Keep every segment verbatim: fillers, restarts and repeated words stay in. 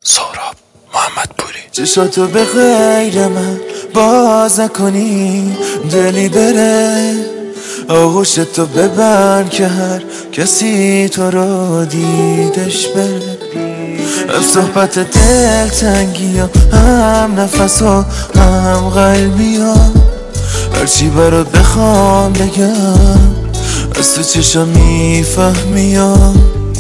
سهراب محمدپوری. چشاتو به غیر من باز نکنی، دلی بره آغوشتو ببند که هر کسی تو رو دیدش بره. هم صحبت دل تنگی ها، هم نفس و هم قلبی ها، هرچی برات بخوام بگم از تو چشا میفهمی ها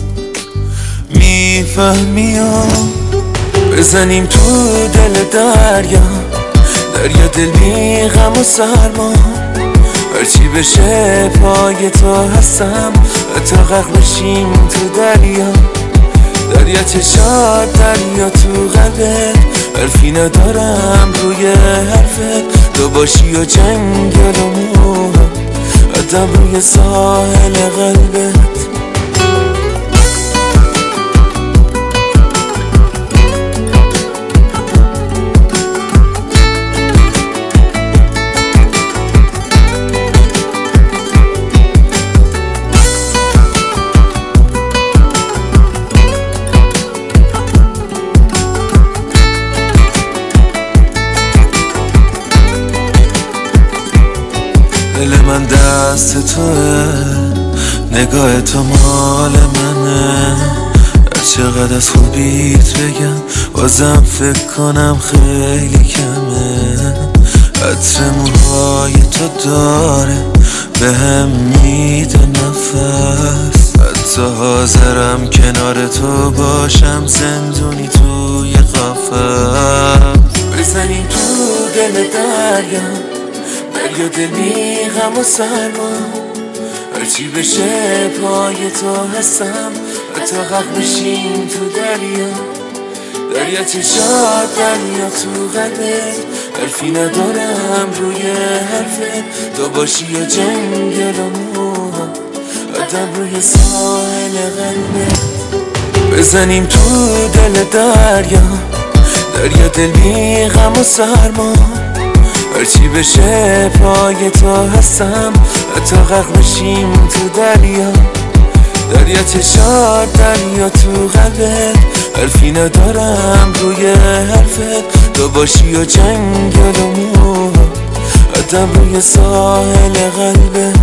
میفهمی ها. بزنیم تو دل دریا، دریا دل بی غم و سرما، هرچی بشه پای تو هستم حتی غرق بشیم تو دریا. دریا چشات، دریا تو قلبت، حرفی ندارم روی حرفت، تو باشی و جنگل و موها آدم روی ساحل قلبت. دل من دست توه، نگاه تو مال منه، هر چقدر از خوبیت بگم بازم فکر کنم خیلی کمه. عطر موهای تو داره به هم میده نفس، حتی حاضرم کنار تو باشم زندونی توی قفس. بزنیم تو دل دریا، دریا دل بی غم و سرما، هرچی بشه پای تو هستم حتی غرق بشیم تو دریا. دریا چشات، دریا تو قلبت، حرفی ندارم روی حرفت، تو باشی و جنگل و موها آدم روی ساحل قلبت. بزنیم تو دل دریا، دریا دل بی غم و سرما، هرچی بشه پای تو هستم حتی غرق بشیم تو دریا. دریا چشات، دریا تو قلبت، حرفی ندارم روی حرفت، تو باشی و جنگل و موها آدم روی ساحل قلبت.